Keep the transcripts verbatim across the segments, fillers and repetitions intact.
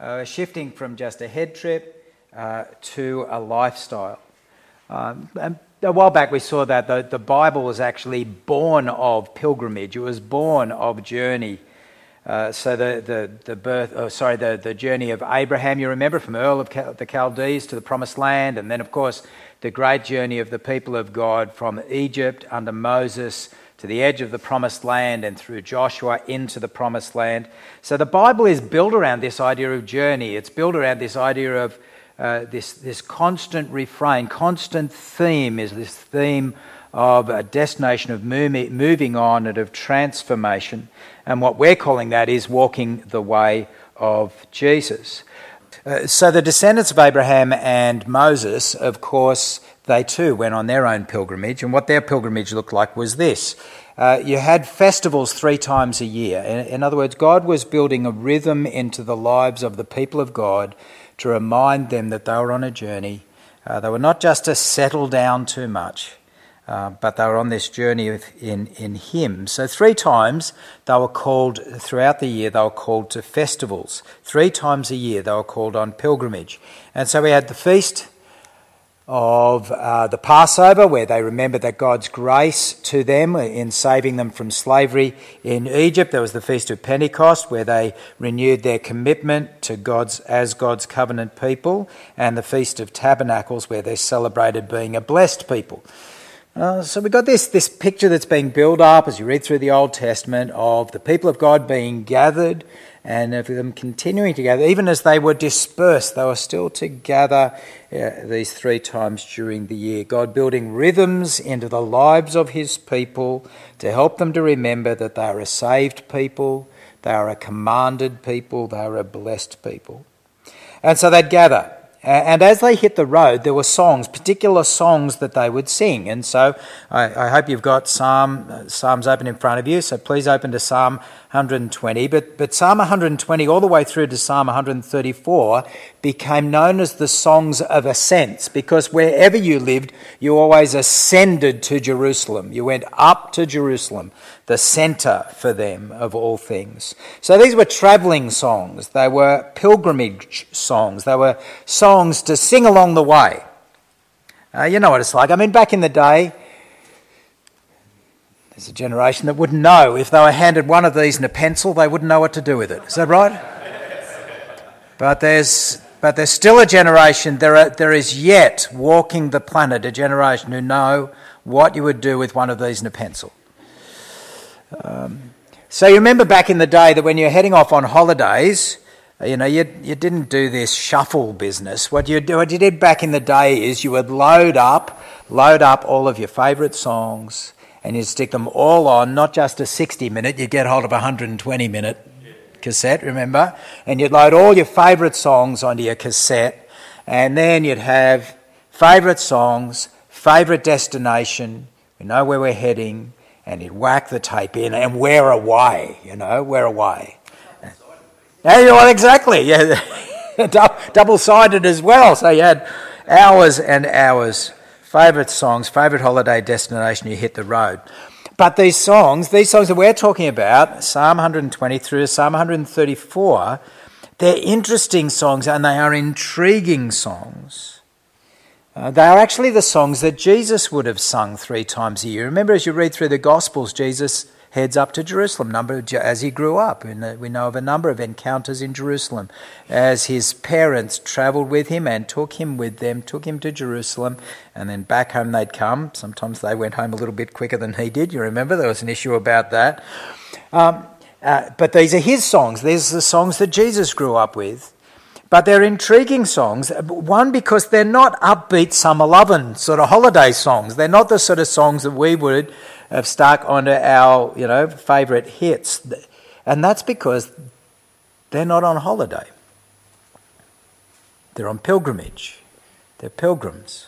uh, shifting from just a head trip uh, to a lifestyle. Um, and a while back we saw that the, the Bible was actually born of pilgrimage. It was born of journey. Uh, so the the the birth, oh, sorry, the, the journey of Abraham, you remember, from Ur of Cal- the Chaldees to the Promised Land, and then of course the great journey of the people of God from Egypt under Moses to the edge of the Promised Land and through Joshua into the Promised Land. So the Bible is built around this idea of journey. It's built around this idea of uh, this this constant refrain, constant theme is this theme of a destination of moving, moving on and of transformation. And what we're calling that is walking the way of Jesus. Uh, so the descendants of Abraham and Moses, of course, they too went on their own pilgrimage. And what their pilgrimage looked like was this. Uh, you had festivals three times a year. In, in other words, God was building a rhythm into the lives of the people of God to remind them that they were on a journey. Uh, they were not just to settle down too much, Uh, but they were on this journey in, in Him. So three times they were called, throughout the year, they were called to festivals. Three times a year they were called on pilgrimage. And so we had the feast of uh, the Passover, where they remembered that God's grace to them in saving them from slavery in Egypt. There was the Feast of Pentecost, where they renewed their commitment to God's as God's covenant people, and the Feast of Tabernacles, where they celebrated being a blessed people. Uh, so we've got this, this picture that's being built up as you read through the Old Testament of the people of God being gathered and of them continuing to gather. Even as they were dispersed, they were still to gather uh, these three times during the year. God building rhythms into the lives of His people to help them to remember that they are a saved people, they are a commanded people, they are a blessed people. And so they'd gather. And as they hit the road, there were songs, particular songs that they would sing. And so I, I hope you've got Psalm, uh, Psalms open in front of you, so please open to Psalm one hundred twenty. But, but Psalm one hundred twenty all the way through to Psalm one hundred thirty-four became known as the songs of ascents, because wherever you lived, you always ascended to Jerusalem. You went up to Jerusalem, the centre for them of all things. So these were travelling songs. They were pilgrimage songs. They were songs to sing along the way. Uh, you know what it's like. I mean, back in the day, there's a generation that wouldn't know. If they were handed one of these and a pencil, they wouldn't know what to do with it. Is that right? But there's but there's still a generation, there are, there is yet walking the planet, a generation who know what you would do with one of these and a pencil. Um, so you remember back in the day that when you're heading off on holidays, you know, you you didn't do this shuffle business. What you do, what you did back in the day is you would load up, load up all of your favourite songs, and you'd stick them all on, not just a sixty minute. You'd get hold of a one hundred twenty minute cassette, remember, and you'd load all your favourite songs onto your cassette, and then you'd have favourite songs, favourite destination. We know where we're heading. And he'd whack the tape in and wear away, you know, wear away. Yeah, well, exactly, yeah, double-sided as well. So you had hours and hours, favourite songs, favourite holiday destination, you hit the road. But these songs, these songs that we're talking about, Psalm one hundred twenty through to Psalm one hundred thirty-four, they're interesting songs and they are intriguing songs. Uh, they are actually the songs that Jesus would have sung three times a year. Remember, as you read through the Gospels, Jesus heads up to Jerusalem number as he grew up. And we know of a number of encounters in Jerusalem as his parents travelled with him and took him with them, took him to Jerusalem, and then back home they'd come. Sometimes they went home a little bit quicker than he did. You remember, there was an issue about that. Um, uh, but these are his songs. These are the songs that Jesus grew up with. But they're intriguing songs, one, because they're not upbeat summer-loving sort of holiday songs. They're not the sort of songs that we would have stuck onto our, you know, favourite hits. And that's because they're not on holiday. They're on pilgrimage. They're pilgrims,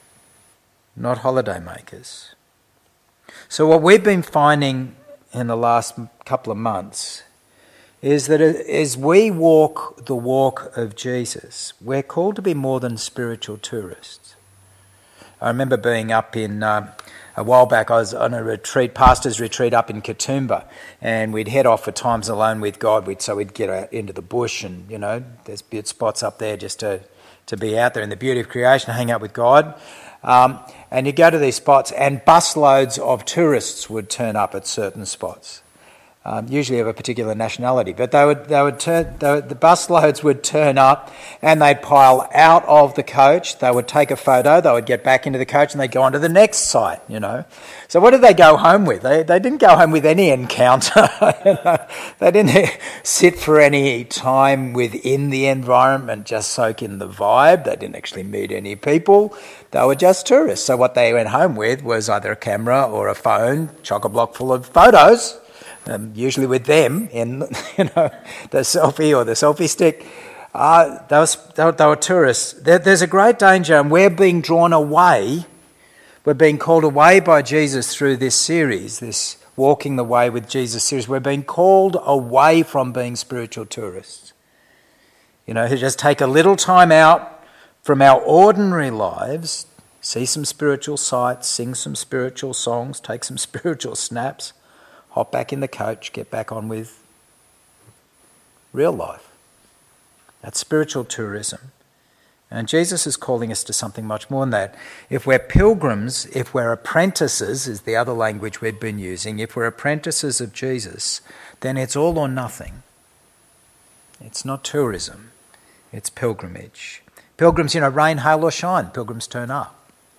not holiday makers. So what we've been finding in the last couple of months is that as we walk the walk of Jesus, we're called to be more than spiritual tourists. I remember being up in uh, A while back I was on a retreat, pastor's retreat up in Katoomba, and we'd head off for times alone with God. We'd, so we'd get out into the bush, and, you know, there's good spots up there just to, to be out there in the beauty of creation, hang out with God. Um, and you go to these spots, and busloads of tourists would turn up at certain spots. Um, usually of a particular nationality, but they would they would turn they would, the bus loads would turn up, and they'd pile out of the coach. They would take a photo. They would get back into the coach, and they'd go on to the next site. You know, so what did they go home with? They they didn't go home with any encounter. You know? They didn't sit for any time within the environment, just soak in the vibe. They didn't actually meet any people. They were just tourists. So what they went home with was either a camera or a phone, chock-a-block full of photos. Um, usually with them in, you know, the selfie or the selfie stick. Uh, they, was, they, were, they were tourists. There, there's a great danger, and we're being drawn away. We're being called away by Jesus through this series, this Walking the Way with Jesus series. We're being called away from being spiritual tourists. You know, who just take a little time out from our ordinary lives, see some spiritual sights, sing some spiritual songs, take some spiritual snaps, hop back in the coach, get back on with real life. That's spiritual tourism. And Jesus is calling us to something much more than that. If we're pilgrims, if we're apprentices, is the other language we've been using, if we're apprentices of Jesus, then it's all or nothing. It's not tourism, it's pilgrimage. Pilgrims, you know, rain, hail or shine, pilgrims turn up.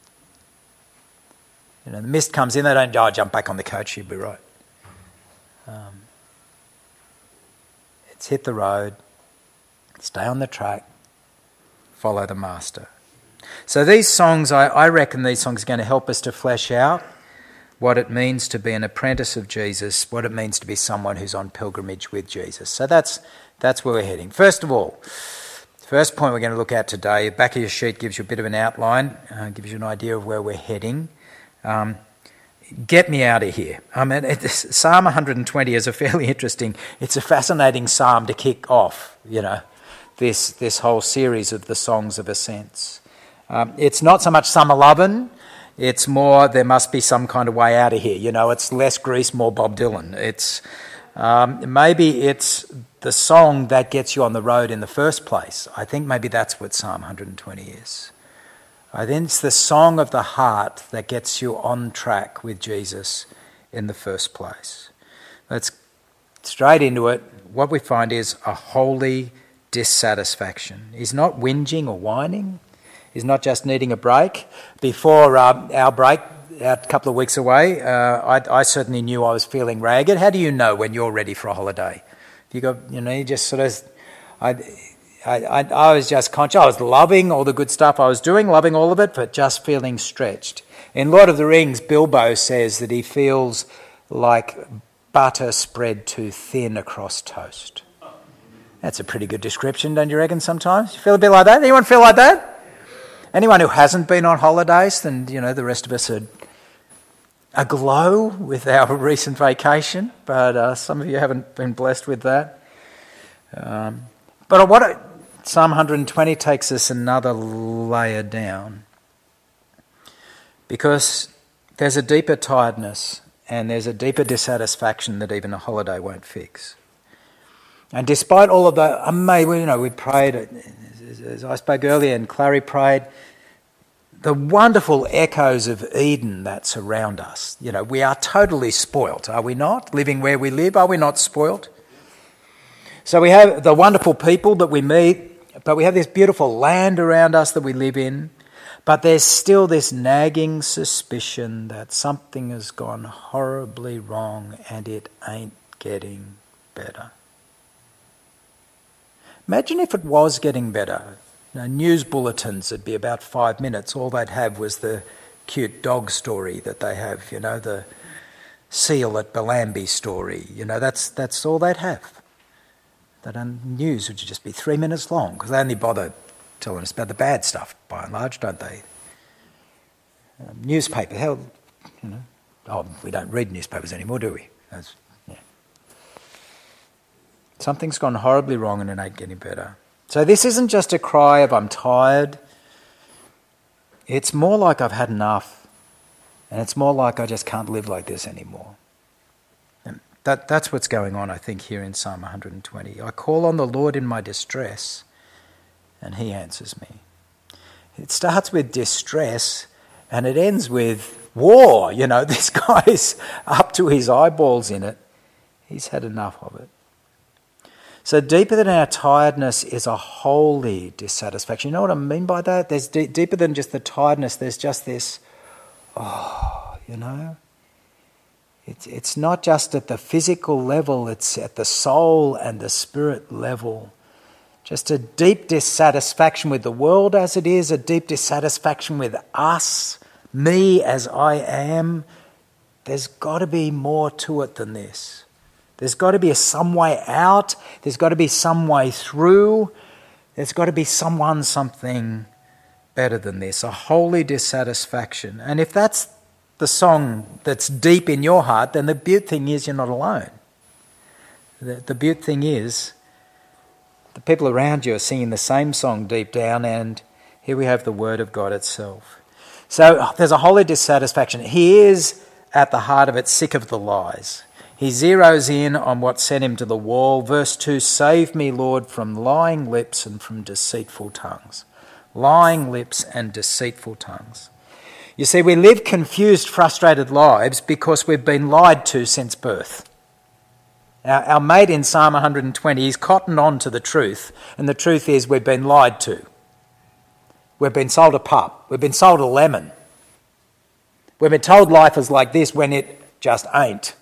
You know, the mist comes in, they don't, oh, jump back on the coach, you'll be right. Um, it's hit the road, stay on the track, follow the master. So these songs, I, I reckon these songs are going to help us to flesh out what it means to be an apprentice of Jesus, what it means to be someone who's on pilgrimage with Jesus. So that's that's where we're heading. First of all, the first point we're going to look at today, the back of your sheet gives you a bit of an outline, uh, gives you an idea of where we're heading. Um, Get me out of here. I mean, it, Psalm one hundred twenty is a fairly interesting, it's a fascinating psalm to kick off, you know, this this whole series of the songs of ascents. Um, it's not so much summer lovin', it's more there must be some kind of way out of here. You know, it's less Grease, more Bob Dylan. It's um, maybe it's the song that gets you on the road in the first place. I think maybe that's what Psalm one hundred twenty is. I think it's the song of the heart that gets you on track with Jesus in the first place. Let's straight into it. What we find is a holy dissatisfaction. He's not whinging or whining. He's not just needing a break. Before uh, our break, a couple of weeks away, uh, I, I certainly knew I was feeling ragged. How do you know when you're ready for a holiday? You got, you know, you just sort of... I, I, I, I was just conscious. I was loving all the good stuff I was doing, loving all of it, but just feeling stretched. In Lord of the Rings, Bilbo says that he feels like butter spread too thin across toast. That's a pretty good description, don't you reckon, sometimes? You feel a bit like that? Anyone feel like that? Anyone who hasn't been on holidays, then, you know, the rest of us are aglow with our recent vacation, but uh, some of you haven't been blessed with that. Um, but what... I, Psalm one hundred twenty takes us another layer down, because there's a deeper tiredness and there's a deeper dissatisfaction that even a holiday won't fix. And despite all of the, amazing, you know, we prayed, as I spoke earlier and Clary prayed, the wonderful echoes of Eden that surround us. You know, we are totally spoilt, are we not? Living where we live, are we not spoilt? So we have the wonderful people that we meet, but we have this beautiful land around us that we live in, but there's still this nagging suspicion that something has gone horribly wrong and it ain't getting better. Imagine if it was getting better. You know, news bulletins would be about five minutes. All they'd have was the cute dog story that they have, you know, the seal at Bellambi story. You know, that's that's all they'd have. That news would just be three minutes long, because they only bother telling us about the bad stuff, by and large, don't they? Um, newspaper, hell, you know, oh, we don't read newspapers anymore, do we? That's, yeah. Something's gone horribly wrong and it ain't getting better. So this isn't just a cry of I'm tired. It's more like I've had enough And it's more like I just can't live like this anymore. And that, that's what's going on, I think, here in Psalm one hundred twenty. I call on the Lord in my distress, and he answers me. It starts with distress, and it ends with war. You know, this guy's up to his eyeballs in it. He's had enough of it. So deeper than our tiredness is a holy dissatisfaction. You know what I mean by that? There's d- deeper than just the tiredness. There's just this, oh, you know. It's it's not just at the physical level. It's at the soul and the spirit level. Just a deep dissatisfaction with the world as it is, a deep dissatisfaction with us, me as I am. There's got to be more to it than this. There's got to be a some way out. There's got to be some way through. There's got to be someone, something better than this. A holy dissatisfaction. And if that's the song that's deep in your heart, then the beaut thing is you're not alone. The, the beaut thing is the people around you are singing the same song deep down, and here we have the word of God itself. So there's a holy dissatisfaction. He is at the heart of it sick of the lies. He zeroes in on what sent him to the wall. Verse two, save me, Lord, from lying lips and from deceitful tongues. Lying lips and deceitful tongues. You see, we live confused, frustrated lives because we've been lied to since birth. Our, our mate in Psalm one hundred twenty is cottoned on to the truth, and the truth is we've been lied to. We've been sold a pup. We've been sold a lemon. We've been told life is like this when it just ain't.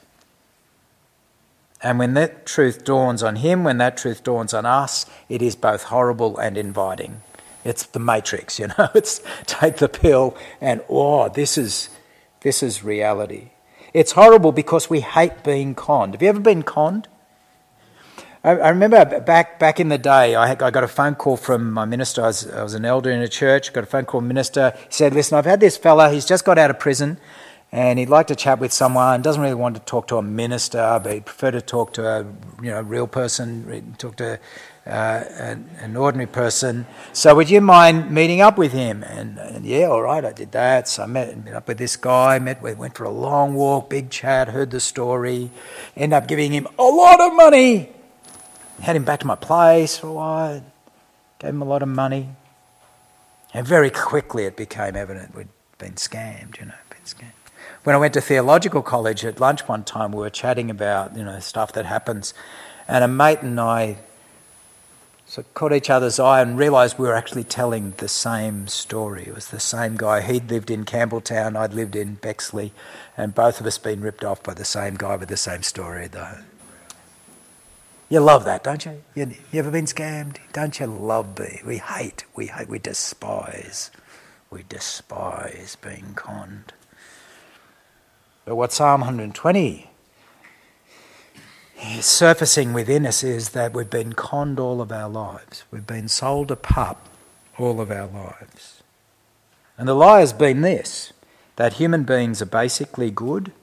And when that truth dawns on him, when that truth dawns on us, it is both horrible and inviting. It's the Matrix, you know. It's take the pill and, oh, this is this is reality. It's horrible because we hate being conned. Have you ever been conned? I, I remember back back in the day, I, had, I got a phone call from my minister. I was, I was an elder in a church. Got a phone call from the minister. He said, listen, I've had this fella. He's just got out of prison. And he'd like to chat with someone, doesn't really want to talk to a minister, but he'd prefer to talk to a you know real person, talk to uh, an, an ordinary person. So would you mind meeting up with him? And, and yeah, all right, I did that. So I met, met up with this guy, met, we went for a long walk, big chat, heard the story, ended up giving him a lot of money. Had him back to my place for a while, gave him a lot of money. And very quickly it became evident we'd been scammed, you know, been scammed. When I went to theological college at lunch one time, we were chatting about, you know, stuff that happens. And a mate and I sort of caught each other's eye and realised we were actually telling the same story. It was the same guy. He'd lived in Campbelltown, I'd lived in Bexley, and both of us been ripped off by the same guy with the same story, though. You love that, don't you? You, you ever been scammed? Don't you love being? We hate, we hate, we despise, we despise being conned. But what Psalm one hundred twenty is surfacing within us is that we've been conned all of our lives. We've been sold a pup all of our lives. And the lie has been this, that human beings are basically good,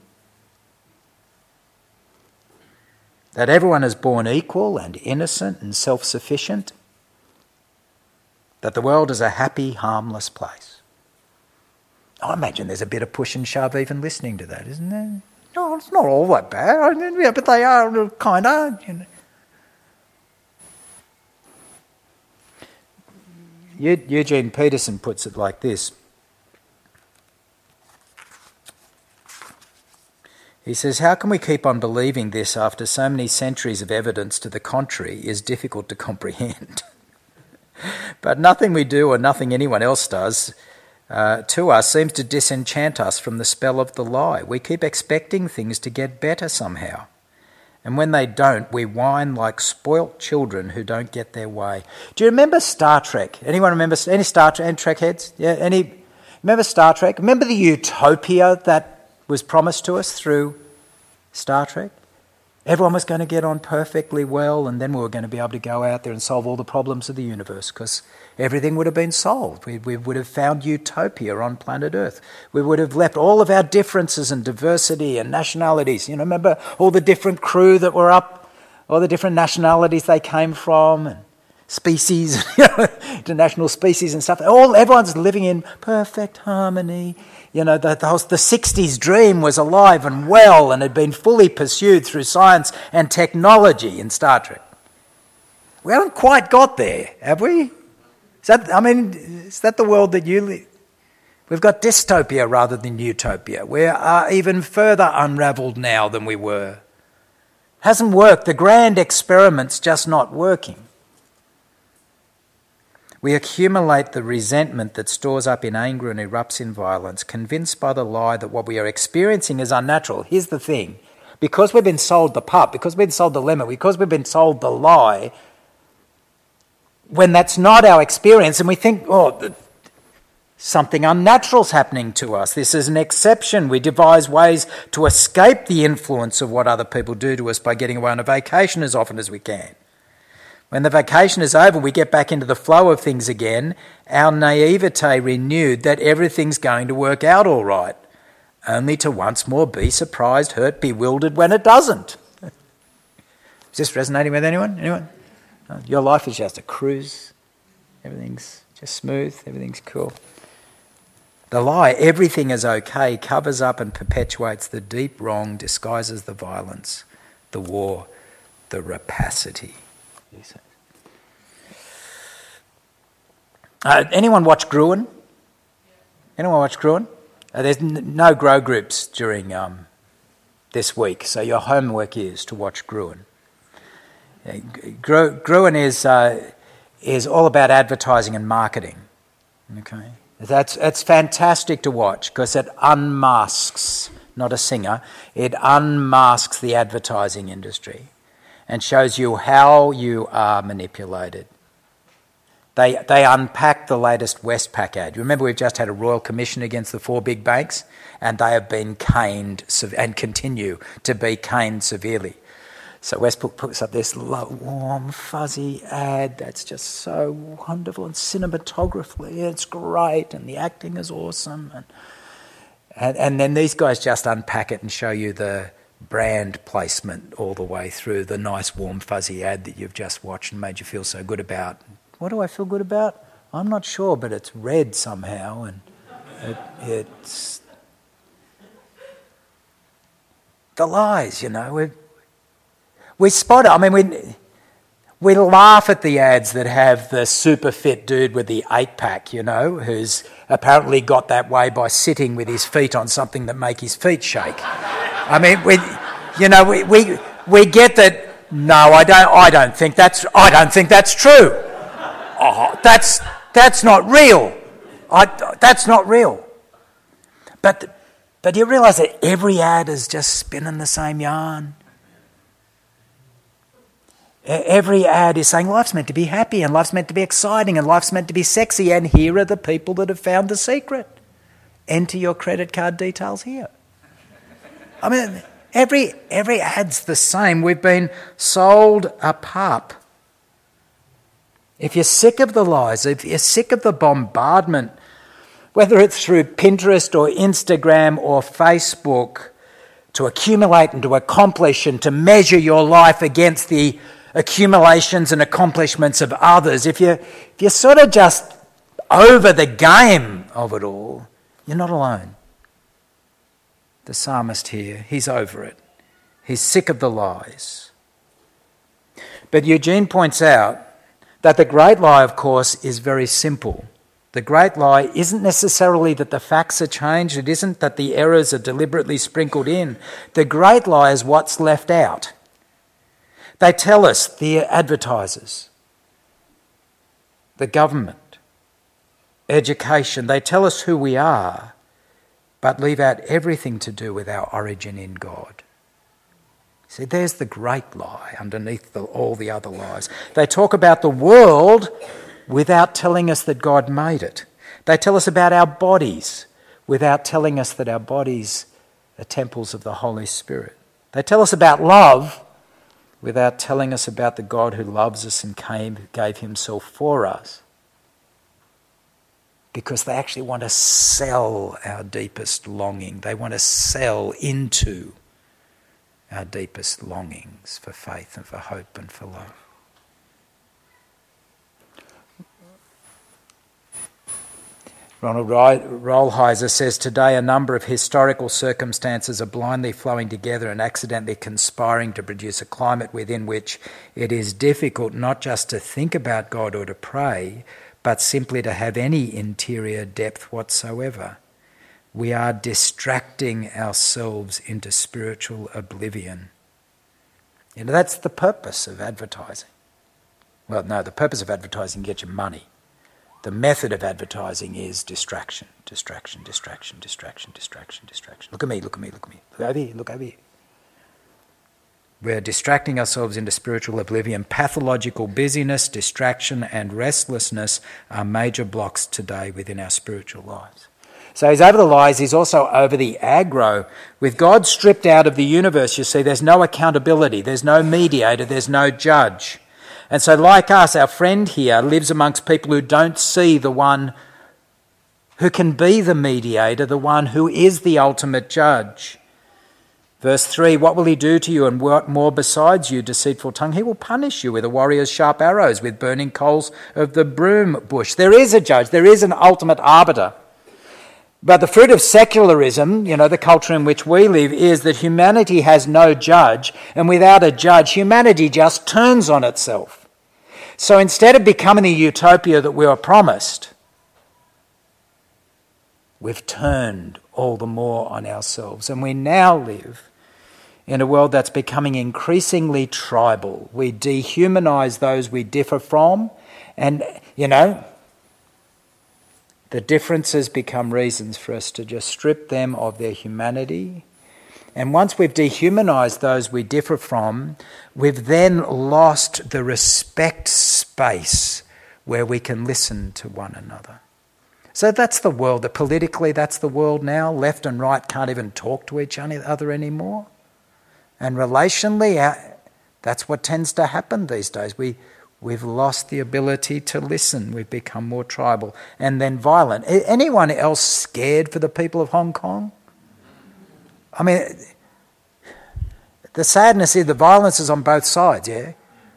that everyone is born equal and innocent and self-sufficient, that the world is a happy, harmless place. I imagine there's a bit of push and shove even listening to that, isn't there? No, it's not all that bad. I mean, yeah, but they are kind of, you know. Eugene Peterson puts it like this. He says, how can we keep on believing this after so many centuries of evidence to the contrary is difficult to comprehend? But nothing we do or nothing anyone else does Uh, to us seems to disenchant us from the spell of the lie. We keep expecting things to get better somehow. And when they don't, we whine like spoilt children who don't get their way. Do you remember Star Trek? Anyone remember any Star Trek? Any Trek heads? Yeah, any? Remember Star Trek? Remember the utopia that was promised to us through Star Trek? Everyone was going to get on perfectly well, and then we were going to be able to go out there and solve all the problems of the universe because everything would have been solved. We, we would have found utopia on planet Earth. We would have left all of our differences and diversity and nationalities. You know, remember all the different crew that were up, all the different nationalities they came from, and species, you know, international species and stuff. All everyone's living in perfect harmony. You know, the, the, the sixties dream was alive and well and had been fully pursued through science and technology in Star Trek. We haven't quite got there, have we? Is that, I mean, is that the world that you live? We've got dystopia rather than utopia. We are even further unravelled now than we were. It hasn't worked. The grand experiment's just not working. We accumulate the resentment that stores up in anger and erupts in violence, convinced by the lie that what we are experiencing is unnatural. Here's the thing. Because we've been sold the pup, because we've been sold the lemon, because we've been sold the lie, when that's not our experience and we think, oh, something unnatural's happening to us, this is an exception, we devise ways to escape the influence of what other people do to us by getting away on a vacation as often as we can. When the vacation is over, we get back into the flow of things again, our naivete renewed that everything's going to work out all right, only to once more be surprised, hurt, bewildered when it doesn't. Is this resonating with anyone? Anyone? Your life is just a cruise. Everything's just smooth, everything's cool. The lie, everything is okay, covers up and perpetuates the deep wrong, disguises the violence, the war, the rapacity. Uh, anyone watch Gruen? Anyone watch Gruen? Uh, there's n- no grow groups during um, this week, so your homework is to watch Gruen. Uh, Gru- Gruen is uh, is all about advertising and marketing. Okay, that's it's fantastic to watch because it unmasks, not a singer, it unmasks the advertising industry and shows you how you are manipulated. They they unpack the latest Westpac ad. You remember we've just had a royal commission against the four big banks, and they have been caned and continue to be caned severely. So Westpac puts up this low, warm, fuzzy ad that's just so wonderful, and cinematographically it's great, and the acting is awesome, and and, and then these guys just unpack it and show you the brand placement all the way through the nice, warm, fuzzy ad that you've just watched and made you feel so good about. What do I feel good about? I'm not sure, but it's red somehow, and it, it's the lies, you know. We we spot it. I mean, we we laugh at the ads that have the super fit dude with the eight pack, you know, who's apparently got that way by sitting with his feet on something that make his feet shake. I mean, we, you know, we we we get that. No, I don't. I don't think that's. I don't think that's true. Oh, that's that's not real. I, that's not real. But but you realise that every ad is just spinning the same yarn. Every ad is saying life's meant to be happy and life's meant to be exciting and life's meant to be sexy, and here are the people that have found the secret. Enter your credit card details here. I mean, every every ad's the same. We've been sold a pup. If you're sick of the lies, if you're sick of the bombardment, whether it's through Pinterest or Instagram or Facebook, to accumulate and to accomplish and to measure your life against the accumulations and accomplishments of others, if you're, if you're sort of just over the game of it all, you're not alone. The psalmist here, he's over it. He's sick of the lies. But Eugene points out that the great lie, of course, is very simple. The great lie isn't necessarily that the facts are changed. It isn't that the errors are deliberately sprinkled in. The great lie is what's left out. They tell us, the advertisers, the government, education, they tell us who we are, but leave out everything to do with our origin in God. See, there's the great lie underneath the, all the other lies. They talk about the world without telling us that God made it. They tell us about our bodies without telling us that our bodies are temples of the Holy Spirit. They tell us about love without telling us about the God who loves us and came, gave himself for us. Because they actually want to sell our deepest longing. They want to sell into our deepest longings for faith and for hope and for love. Ronald Rolheiser says, today a number of historical circumstances are blindly flowing together and accidentally conspiring to produce a climate within which it is difficult not just to think about God or to pray, but simply to have any interior depth whatsoever. We are distracting ourselves into spiritual oblivion. You know, that's the purpose of advertising. Well, no, the purpose of advertising is to get you money. The method of advertising is distraction, distraction, distraction, distraction, distraction, distraction. Look at me, look at me, look at me. Look over here, look over here. We're distracting ourselves into spiritual oblivion. Pathological busyness, distraction and restlessness are major blocks today within our spiritual lives. So he's over the lies, he's also over the aggro. With God stripped out of the universe, you see, there's no accountability, there's no mediator, there's no judge. And so like us, our friend here lives amongst people who don't see the one who can be the mediator, the one who is the ultimate judge. Verse three, what will he do to you and what more besides you, deceitful tongue? He will punish you with a warrior's sharp arrows, with burning coals of the broom bush. There is a judge, there is an ultimate arbiter. But the fruit of secularism, you know, the culture in which we live, is that humanity has no judge, and without a judge, humanity just turns on itself. So instead of becoming the utopia that we were promised, we've turned all the more on ourselves. And we now live in a world that's becoming increasingly tribal. We dehumanize those we differ from, and, you know, the differences become reasons for us to just strip them of their humanity. And once we've dehumanized those we differ from, we've then lost the respect space where we can listen to one another. So that's the world. That politically, that's the world now. Left and right can't even talk to each other anymore. And relationally, that's what tends to happen these days. We, we've lost the ability to listen. We've become more tribal and then violent. Anyone else scared for the people of Hong Kong? I mean, the sadness is the violence is on both sides, yeah?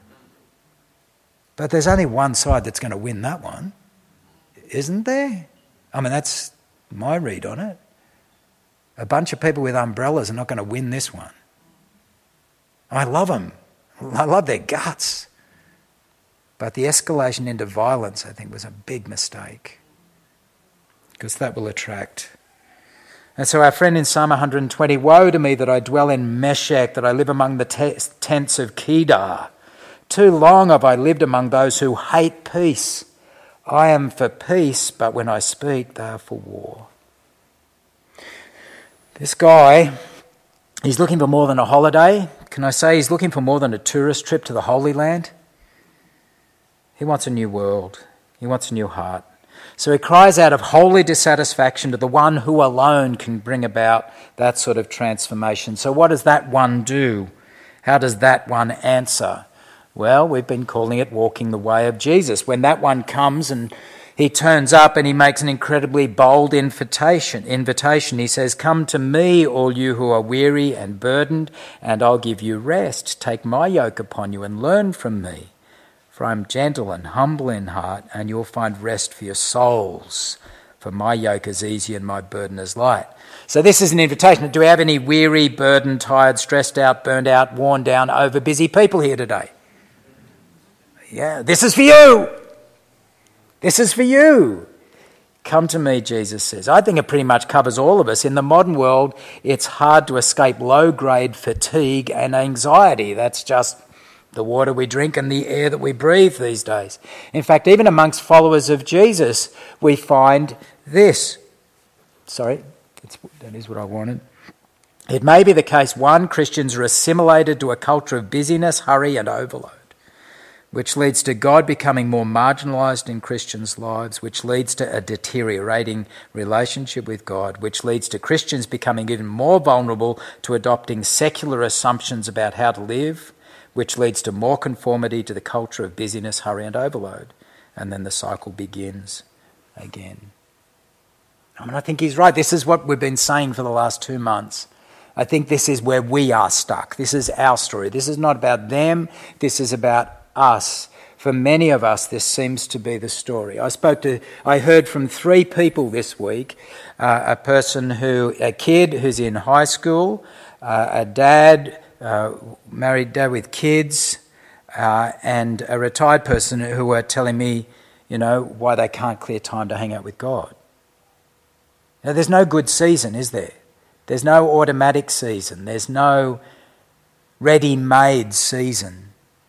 But there's only one side that's going to win that one, isn't there? I mean, that's my read on it. A bunch of people with umbrellas are not going to win this one. I love them. I love their guts. But the escalation into violence, I think, was a big mistake, because that will attract. And so our friend in Psalm one hundred twenty, woe to me that I dwell in Meshech, that I live among the te- tents of Kedar. Too long have I lived among those who hate peace. I am for peace, but when I speak, they are for war. This guy, he's looking for more than a holiday. Can I say he's looking for more than a tourist trip to the Holy Land? He wants a new world. He wants a new heart. So he cries out of holy dissatisfaction to the one who alone can bring about that sort of transformation. So what does that one do? How does that one answer? Well, we've been calling it walking the way of Jesus. When that one comes and he turns up and he makes an incredibly bold invitation. Invitation. He says, come to me, all you who are weary and burdened, and I'll give you rest. Take my yoke upon you and learn from me. For I am gentle and humble in heart, and you'll find rest for your souls. For my yoke is easy and my burden is light. So this is an invitation. Do we have any weary, burdened, tired, stressed out, burned out, worn down, over busy people here today? Yeah, this is for you. This is for you. Come to me, Jesus says. I think it pretty much covers all of us. In the modern world, it's hard to escape low-grade fatigue and anxiety. That's just the water we drink and the air that we breathe these days. In fact, even amongst followers of Jesus, we find this. Sorry, that's, that is what I wanted. It may be the case, one, Christians are assimilated to a culture of busyness, hurry and overload, which leads to God becoming more marginalised in Christians' lives, which leads to a deteriorating relationship with God, which leads to Christians becoming even more vulnerable to adopting secular assumptions about how to live, which leads to more conformity to the culture of busyness, hurry and overload. And then the cycle begins again. I mean, I think he's right. This is what we've been saying for the last two months. I think this is where we are stuck. This is our story. This is not about them. This is about us. for many of us, this seems to be the story. I spoke to, I heard from three people this week, uh, a person who, a kid who's in high school, uh, a dad, uh, married dad with kids, uh, and a retired person who were telling me, you know, why they can't clear time to hang out with God. Now, there's no good season, is there? There's no automatic season. There's no ready-made season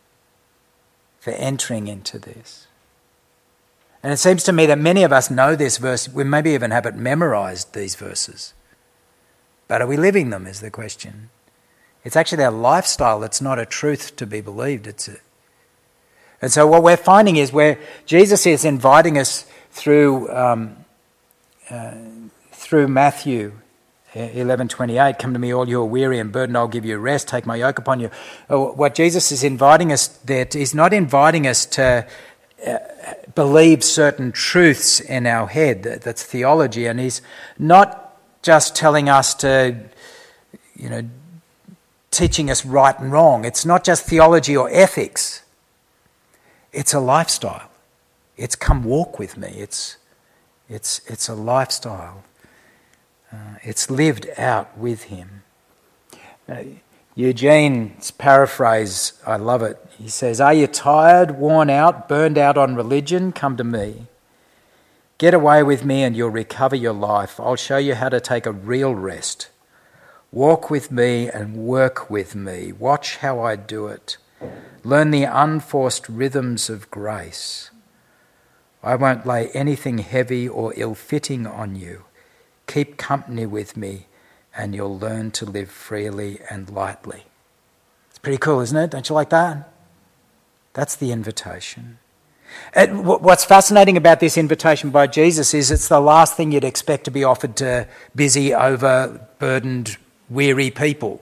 for entering into this. And it seems to me that many of us know this verse. We maybe even have it memorized, these verses. But are we living them is the question. It's actually our lifestyle. It's not a truth to be believed. It's a, and so what we're finding is where Jesus is inviting us through um, uh, through Matthew eleven twenty-eight, come to me all you are weary and burdened, I'll give you rest, take my yoke upon you. What Jesus is inviting us there to, he's not inviting us to uh, believe certain truths in our head, that, that's theology, and he's not just telling us to, you know, teaching us right and wrong. It's not just theology or ethics. It's a lifestyle. It's come walk with me. It's, it's, it's a lifestyle. Uh, it's lived out with him. Uh, Eugene's paraphrase, I love it. He says, are you tired, worn out, burned out on religion? Come to me. Get away with me and you'll recover your life. I'll show you how to take a real rest. Walk with me and work with me. Watch how I do it. Learn the unforced rhythms of grace. I won't lay anything heavy or ill-fitting on you. Keep company with me and you'll learn to live freely and lightly. It's pretty cool, isn't it? Don't you like that? That's the invitation. And what's fascinating about this invitation by Jesus is it's the last thing you'd expect to be offered to busy, overburdened, weary people.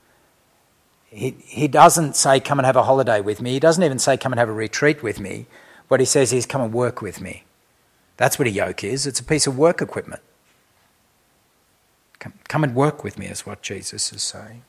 He, he doesn't say, come and have a holiday with me. He doesn't even say, come and have a retreat with me. What he says is, come and work with me. That's what a yoke is. It's a piece of work equipment. Come, come and work with me is what Jesus is saying.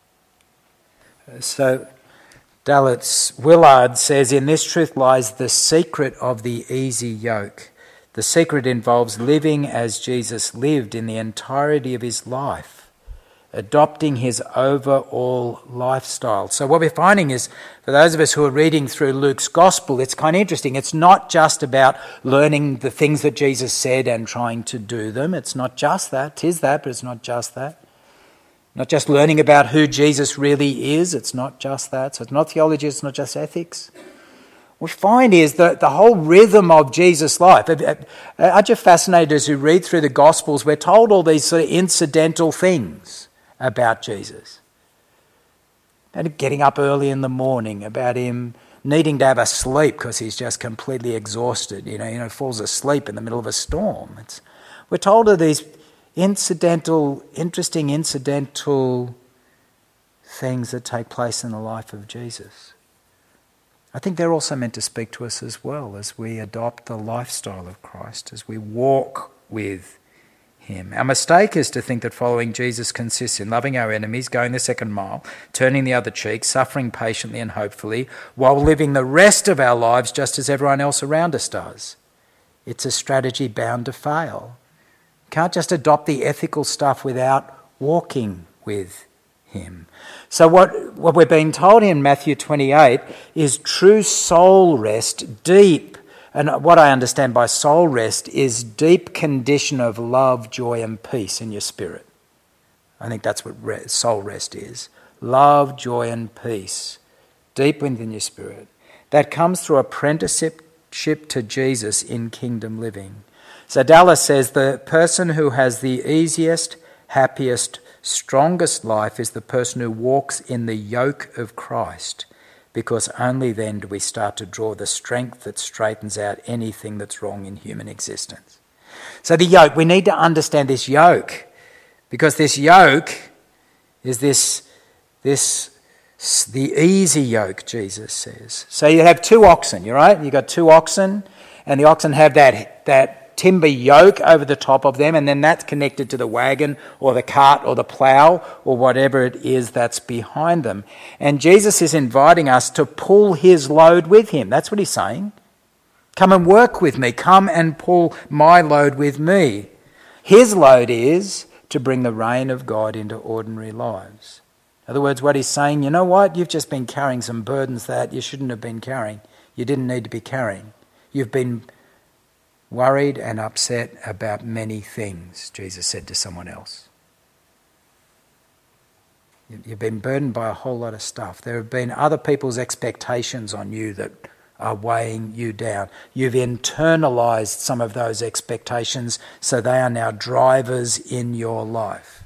So Dallas Willard says, in this truth lies the secret of the easy yoke. The secret involves living as Jesus lived in the entirety of his life, adopting his overall lifestyle. So what we're finding is, for those of us who are reading through Luke's gospel, it's kind of interesting. It's not just about learning the things that Jesus said and trying to do them. It's not just that. It is that, but it's not just that. Not just learning about who Jesus really is. It's not just that. So it's not theology. It's not just ethics. What we find is that the whole rhythm of Jesus' life. Aren't you fascinated as you read through the Gospels? We're told all these sort of incidental things about Jesus. About him getting up early in the morning, about him needing to have a sleep because he's just completely exhausted, you know, you know, falls asleep in the middle of a storm. It's, we're told of these incidental, interesting incidental things that take place in the life of Jesus. I think they're also meant to speak to us as well as we adopt the lifestyle of Christ, as we walk with him. Our mistake is to think that following Jesus consists in loving our enemies, going the second mile, turning the other cheek, suffering patiently and hopefully, while living the rest of our lives just as everyone else around us does. It's a strategy bound to fail. You can't just adopt the ethical stuff without walking with him. So what, what we're being told in Matthew twenty-eight is true soul rest, deep. And what I understand by soul rest is deep condition of love, joy and peace in your spirit. I think that's what re- soul rest is. Love, joy and peace, deep within your spirit. That comes through apprenticeship to Jesus in kingdom living. So Dallas says the person who has the easiest, happiest, strongest life is the person who walks in the yoke of Christ, because only then do we start to draw the strength that straightens out anything that's wrong in human existence. So the yoke, we need to understand this yoke, because this yoke is this, this the easy yoke, Jesus says. So you have two oxen, you're right? You've got two oxen, and the oxen have that, that timber yoke over the top of them, and then that's connected to the wagon or the cart or the plough or whatever it is that's behind them. And Jesus is inviting us to pull his load with him. That's what he's saying. Come and work with me. Come and pull my load with me. His load is to bring the reign of God into ordinary lives. In other words, what he's saying, you know what? You've just been carrying some burdens that you shouldn't have been carrying. You didn't need to be carrying. You've been worried and upset about many things, Jesus said to someone else. You've been burdened by a whole lot of stuff. There have been other people's expectations on you that are weighing you down. You've internalized some of those expectations, so they are now drivers in your life.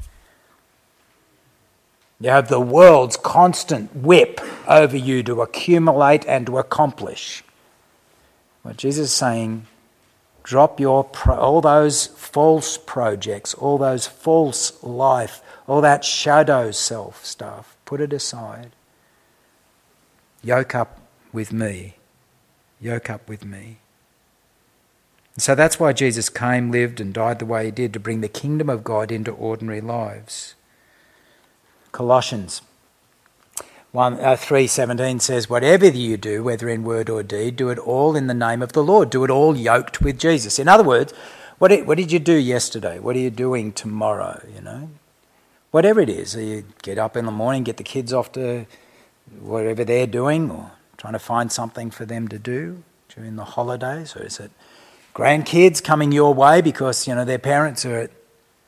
You have the world's constant whip over you to accumulate and to accomplish. What Jesus is saying, drop your pro- all those false projects, all those false life, all that shadow self stuff, put it aside. Yoke up with me. Yoke up with me. And so that's why Jesus came, lived and died the way he did, to bring the kingdom of God into ordinary lives. Colossians one, uh, three seventeen says, whatever you do, whether in word or deed, do it all in the name of the Lord. Do it all yoked with Jesus. In other words, what did, what did you do yesterday? What are you doing tomorrow, you know? Whatever it is, you get up in the morning, get the kids off to whatever they're doing, or trying to find something for them to do during the holidays, or is it grandkids coming your way because, you know, their parents are at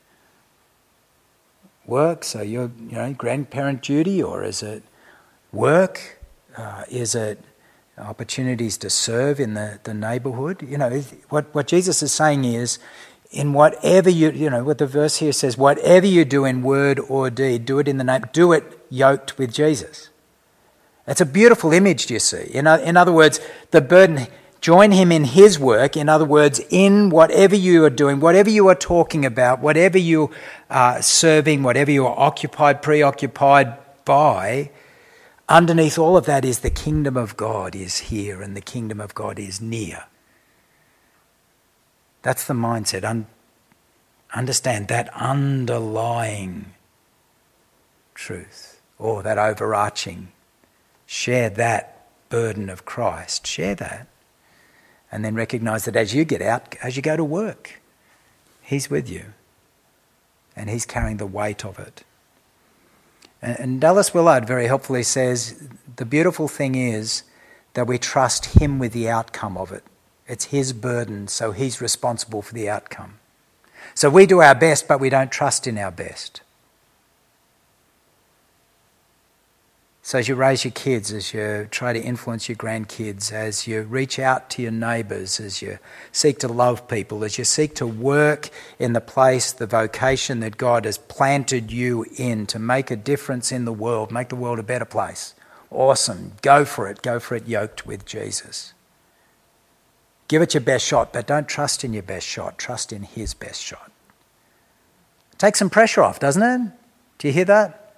work, so you're, you know, grandparent duty, or is it work? Uh, is it opportunities to serve in the, the neighbourhood? You know, what, what Jesus is saying is, in whatever you, you know, what the verse here says, whatever you do in word or deed, do it in the name, do it yoked with Jesus. It's a beautiful image, do you see? In, in other words, the burden, join him in his work. In other words, in whatever you are doing, whatever you are talking about, whatever you are serving, whatever you are occupied, preoccupied by, underneath all of that is the kingdom of God is here and the kingdom of God is near. That's the mindset. Un- understand that underlying truth, or that overarching. Share that burden of Christ. Share that. And then recognise that as you get out, as you go to work, he's with you. And he's carrying the weight of it. And, and Dallas Willard very helpfully says, the beautiful thing is that we trust him with the outcome of it. It's his burden, so he's responsible for the outcome. So we do our best, but we don't trust in our best. So as you raise your kids, as you try to influence your grandkids, as you reach out to your neighbours, as you seek to love people, as you seek to work in the place, the vocation that God has planted you in to make a difference in the world, make the world a better place. Awesome. Go for it. Go for it yoked with Jesus. Give it your best shot, but don't trust in your best shot. Trust in his best shot. Take some pressure off, doesn't it? Do you hear that?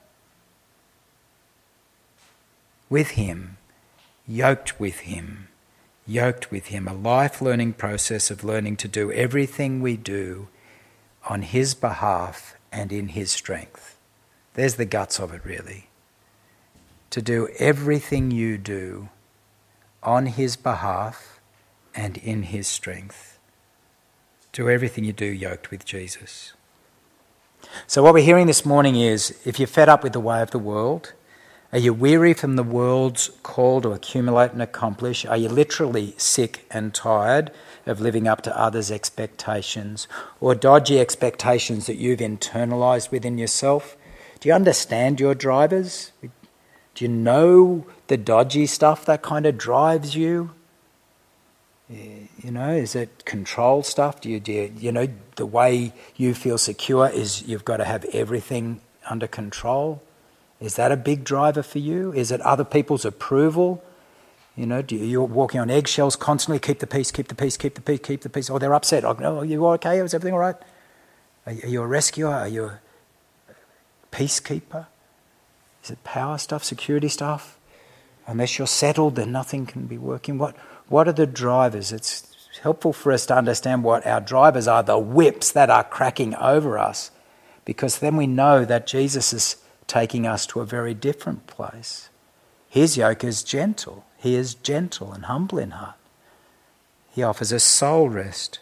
With him, yoked with him, yoked with him, a life learning process of learning to do everything we do on his behalf and in his strength. There's the guts of it, really. To do everything you do on his behalf and in his strength. Do everything you do yoked with Jesus. So what we're hearing this morning is, if you're fed up with the way of the world, are you weary from the world's call to accumulate and accomplish? Are you literally sick and tired of living up to others' expectations or dodgy expectations that you've internalised within yourself? Do you understand your drivers? Do you know the dodgy stuff that kind of drives you? You know, is it control stuff? Do you, do you, you know, the way you feel secure is you've got to have everything under control? Is that a big driver for you? Is it other people's approval? You know, do you, you're walking on eggshells constantly, keep the peace, keep the peace, keep the peace, keep the peace. Oh, they're upset. Oh, are you okay? Is everything all right? Are you a rescuer? Are you a peacekeeper? Is it power stuff, security stuff? Unless you're settled, then nothing can be working. What What are the drivers? It's It's helpful for us to understand what our drivers are, the whips that are cracking over us, because then we know that Jesus is taking us to a very different place. His yoke is gentle. He is gentle and humble in heart. He offers us soul rest.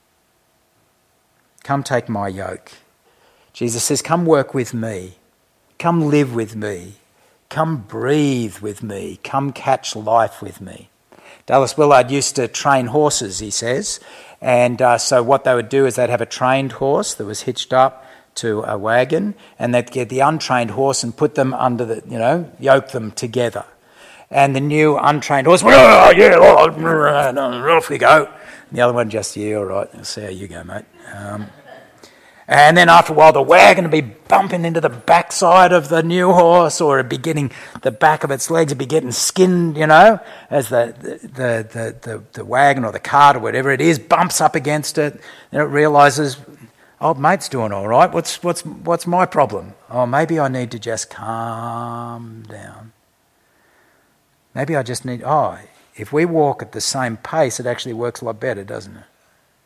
Come take my yoke. Jesus says, come work with me. Come live with me. Come breathe with me. Come catch life with me. Dallas Willard used to train horses, he says. And uh, so what they would do is they'd have a trained horse that was hitched up to a wagon, and they'd get the untrained horse and put them under the, you know, yoke them together. And the new untrained horse went, oh, yeah, oh, off we go. And the other one just, yeah, all right, I'll see how you go, mate. Um, and then after a while, the wagon would be bumping into the backside of the new horse, or it'd be getting the back of its legs would be getting skinned, you know, as the the the the, the wagon or the cart or whatever it is bumps up against it. And it realises, old mate's doing all right. What's what's what's my problem? Oh, maybe I need to just calm down. Maybe I just need. Oh, if we walk at the same pace, it actually works a lot better, doesn't it?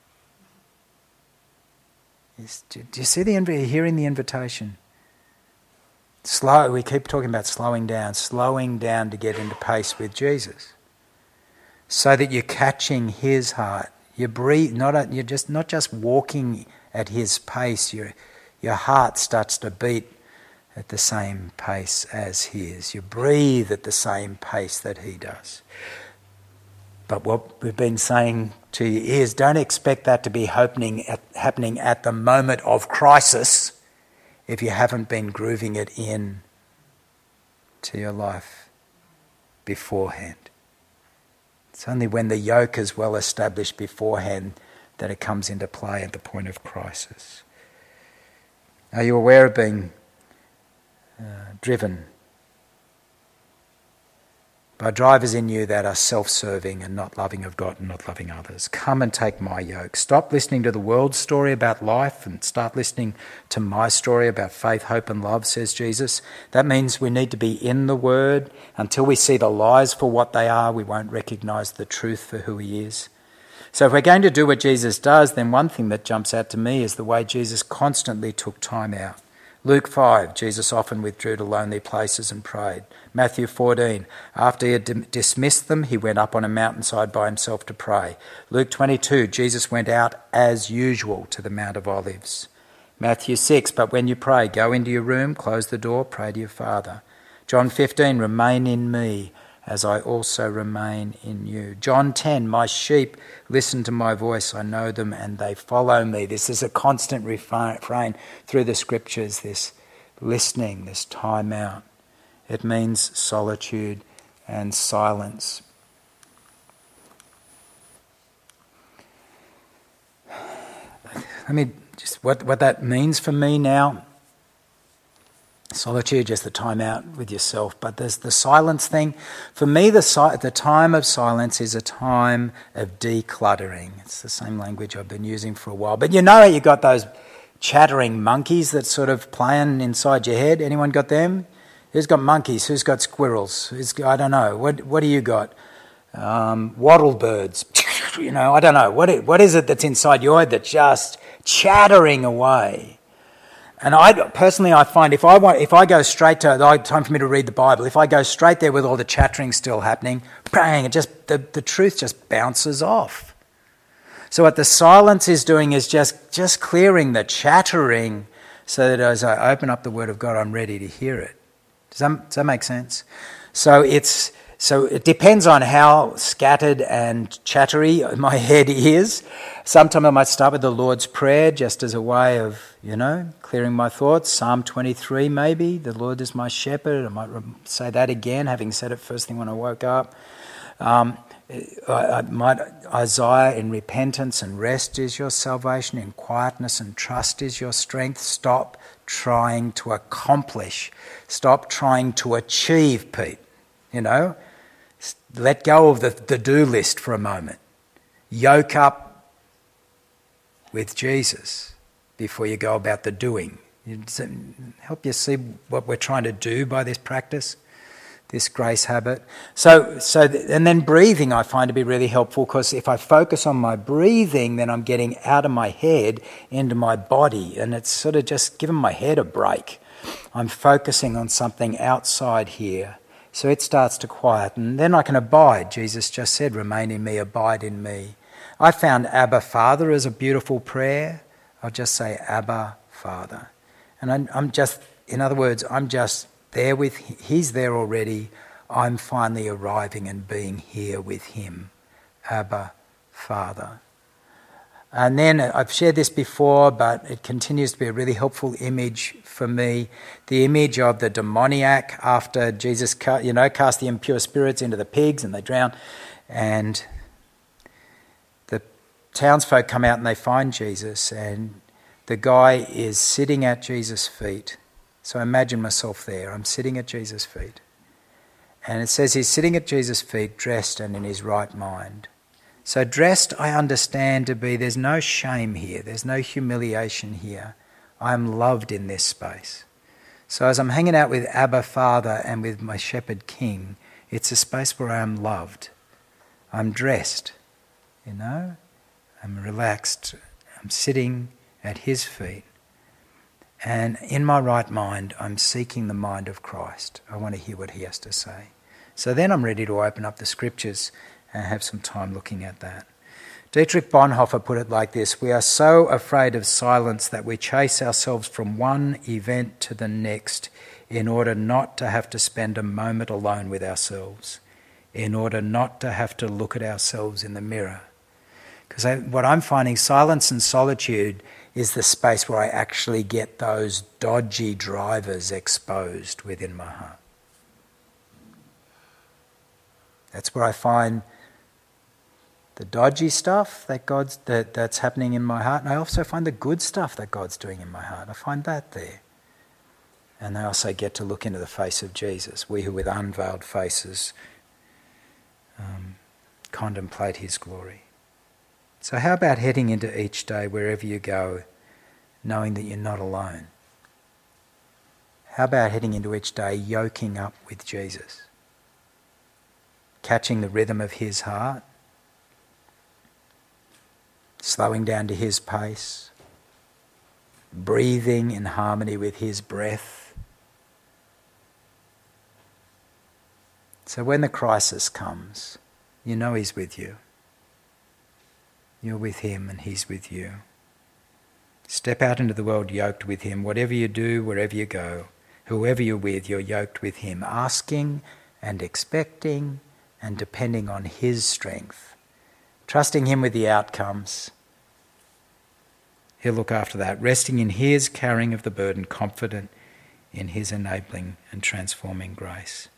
Do you see the inv- hearing the invitation? Slow. We keep talking about slowing down, slowing down to get into pace with Jesus, so that you're catching His heart. You breathe. Not a, you're just not just walking at His pace. Your your heart starts to beat at the same pace as His. You breathe at the same pace that He does. But what we've been saying to you is, don't expect that to be happening at, happening at the moment of crisis if you haven't been grooving it in to your life beforehand. It's only when the yoke is well established beforehand that it comes into play at the point of crisis. Are you aware of being uh, driven by drivers in you that are self-serving and not loving of God and not loving others? Come and take my yoke. Stop listening to the world's story about life and start listening to my story about faith, hope and love, says Jesus. That means we need to be in the Word. Until we see the lies for what they are, we won't recognise the truth for who He is. So if we're going to do what Jesus does, then one thing that jumps out to me is the way Jesus constantly took time out. Luke five, Jesus often withdrew to lonely places and prayed. Matthew fourteen, after he had dim- dismissed them, he went up on a mountainside by himself to pray. Luke twenty-two, Jesus went out as usual to the Mount of Olives. Matthew six, but when you pray, go into your room, close the door, pray to your Father. John fifteen, remain in me as I also remain in you. John ten, my sheep listen to my voice, I know them and they follow me. This is a constant refrain through the scriptures, this listening, this time out. It means solitude and silence. I mean, just what, what that means for me now. Solitude, just the time out with yourself. But there's the silence thing. For me, the si- the time of silence is a time of decluttering. It's the same language I've been using for a while. But you know, you got those chattering monkeys that sort of playing inside your head. Anyone got them? Who's got monkeys? Who's got squirrels? Who's got, I don't know. What what do you got? Um, wattle birds. You know, I don't know. What what is it that's inside your head that's just chattering away? And I personally, I find if I want, if I go straight to the time for me to read the Bible, if I go straight there with all the chattering still happening, bang, it just the, the truth just bounces off. So what the silence is doing is just just clearing the chattering, so that as I open up the Word of God, I'm ready to hear it. Does that, does that make sense? So it's so it depends on how scattered and chattery my head is. Sometimes I might start with the Lord's Prayer just as a way of, you know, clearing my thoughts. Psalm twenty-three maybe, the Lord is my shepherd. I might say that again, having said it first thing when I woke up. Um, I, I might, Isaiah, in repentance and rest is your salvation, in quietness and trust is your strength. Stop trying to accomplish. Stop trying to achieve, Pete. You know, let go of the, the do list for a moment. Yoke up with Jesus before you go about the doing. Help you see what we're trying to do by this practice. this grace habit. So, so, and then breathing I find to be really helpful, because if I focus on my breathing, then I'm getting out of my head into my body, and it's sort of just giving my head a break. I'm focusing on something outside here. So it starts to quieten. Then I can abide. Jesus just said, remain in me, abide in me. I found Abba Father as a beautiful prayer. I'll just say Abba Father. And I'm, I'm just, in other words, I'm just there with, he's there already. I'm finally arriving and being here with him. Abba Father. And then I've shared this before, but it continues to be a really helpful image for me. The image of the demoniac after Jesus, you know, cast the impure spirits into the pigs and they drown. And the townsfolk come out and they find Jesus, and the guy is sitting at Jesus' feet. So I imagine myself there. I'm sitting at Jesus' feet. And it says he's sitting at Jesus' feet, dressed and in his right mind. So dressed, I understand to be, there's no shame here. There's no humiliation here. I am loved in this space. So as I'm hanging out with Abba Father and with my Shepherd King, it's a space where I am loved. I'm dressed, you know. I'm relaxed. I'm sitting at his feet. And in my right mind, I'm seeking the mind of Christ. I want to hear what he has to say. So then I'm ready to open up the scriptures and have some time looking at that. Dietrich Bonhoeffer put it like this: we are so afraid of silence that we chase ourselves from one event to the next in order not to have to spend a moment alone with ourselves, in order not to have to look at ourselves in the mirror. Because what I'm finding, silence and solitude is the space where I actually get those dodgy drivers exposed within my heart. That's where I find the dodgy stuff that God's that, that's happening in my heart, and I also find the good stuff that God's doing in my heart. I find that there. And I also get to look into the face of Jesus, we who with unveiled faces um, contemplate his glory. So how about heading into each day, wherever you go, knowing that you're not alone? How about heading into each day yoking up with Jesus? Catching the rhythm of his heart, slowing down to his pace, breathing in harmony with his breath. So when the crisis comes, you know he's with you. You're with him and he's with you. Step out into the world yoked with him. Whatever you do, wherever you go, whoever you're with, you're yoked with him, asking and expecting and depending on his strength, trusting him with the outcomes. He'll look after that, resting in his carrying of the burden, confident in his enabling and transforming grace.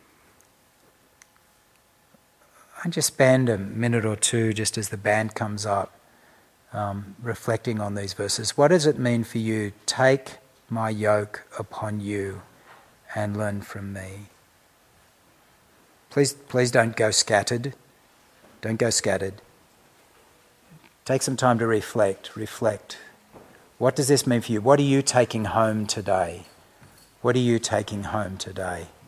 I just spend a minute or two, just as the band comes up, um, reflecting on these verses. What does it mean for you? Take my yoke upon you and learn from me. Please, please don't go scattered. Don't go scattered. Take some time to reflect. Reflect. What does this mean for you? What are you taking home today? What are you taking home today?